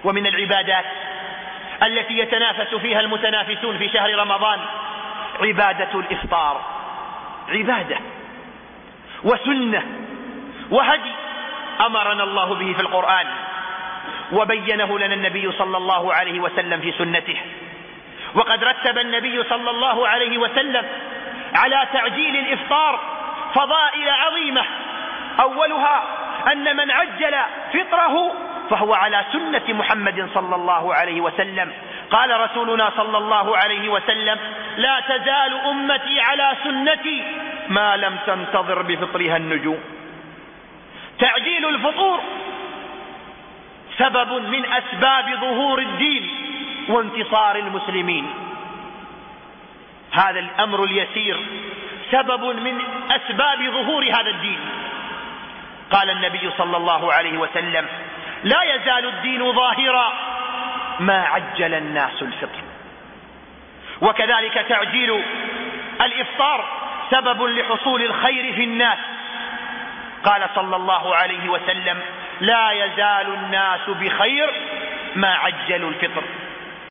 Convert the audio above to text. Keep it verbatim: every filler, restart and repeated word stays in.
ومن العبادات التي يتنافس فيها المتنافسون في شهر رمضان عبادة الإفطار، عبادة وسنة وهدي أمرنا الله به في القرآن، وبينه لنا النبي صلى الله عليه وسلم في سنته. وقد رتب النبي صلى الله عليه وسلم على تعجيل الإفطار فضائل عظيمة، أولها أن من عجل فطره فهو على سنة محمد صلى الله عليه وسلم. قال رسولنا صلى الله عليه وسلم: لا تزال أمتي على سنتي ما لم تنتظر بفطرها النجوم. تعجيل الفطور سبب من أسباب ظهور الدين وانتصار المسلمين. هذا الأمر اليسير سبب من أسباب ظهور هذا الدين. قال النبي صلى الله عليه وسلم: لا يزال الدين ظاهرا ما عجل الناس الفطر. وكذلك تعجيل الإفطار سبب لحصول الخير في الناس. قال صلى الله عليه وسلم: لا يزال الناس بخير ما عجلوا الفطر.